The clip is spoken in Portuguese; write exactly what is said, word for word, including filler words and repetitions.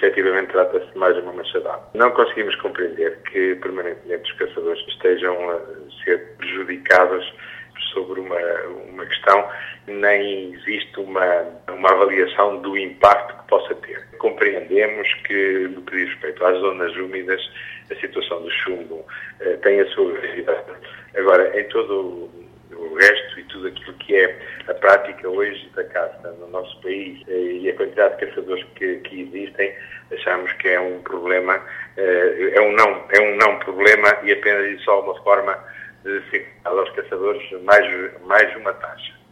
efetivamente trata-se de mais uma machadada. Não conseguimos compreender que permanentemente os caçadores estejam a ser prejudicados sobre uma, uma questão, nem existe uma, uma avaliação do impacto que possa ter. Compreendemos que, no que diz respeito às zonas úmidas, a situação do chumbo eh, tem a sua gravidade. Agora, em todo o resto e tudo aquilo que é a prática hoje da caça no nosso país eh, e a quantidade de caçadores que, que existem, achamos que é um problema, eh, é, um não, é um não problema e apenas e só uma forma de ser aos caçadores mais, mais uma taxa.